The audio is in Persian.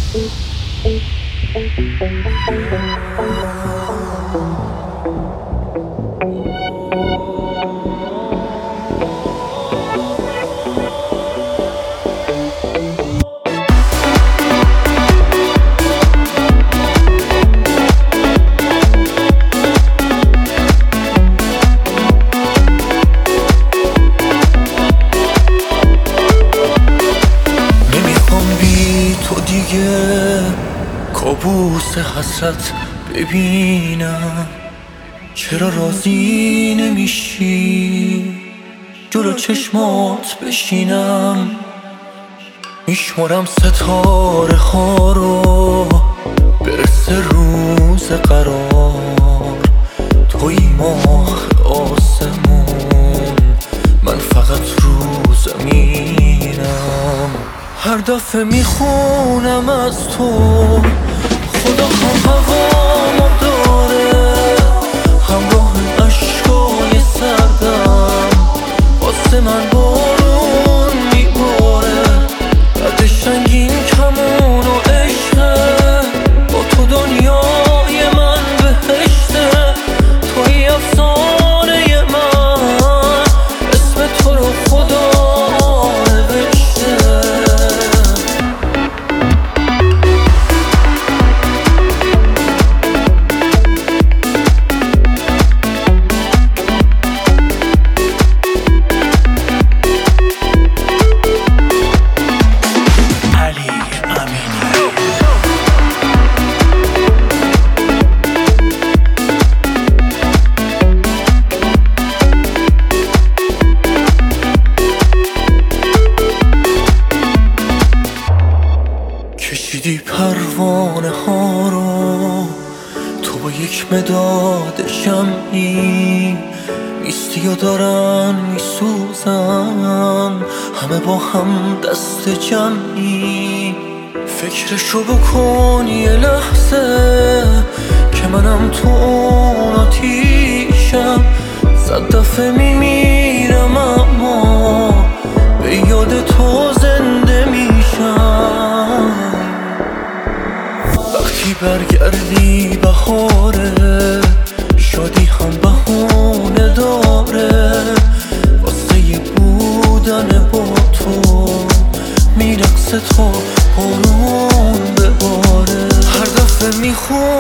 کابوس حسرت ببینم، چرا راضی نمیشی جلو چشمات بشینم؟ میشمارم ستاره ها رو برسه روز قرار، توی ماه آسمون، من فقط رو زمینم. هر دفعه میخونم از تو خدا هم هوامو داره، همراه عشقای سردم واسه من بارون میباره. بعد شنگین کمون و عشقه، با تو دنیای من بهشته، توی افسانه من اسم تو رو خدا نوشته. کشیدی پروانه ها رو تو با یک مداد شمعی، میستی و دارن میسوزن همه با هم دست جمعی. فکرشو بکن یه لحظه که منم تو اون آتیشم، صد دفعه میمیرم اما به یاد تو زنده میشم. وقتی برگردی بهاره، شادی هم بهونه داره، واسه یه بودن با تو میرقصه تا بارون بباره. هر دفعه میخونم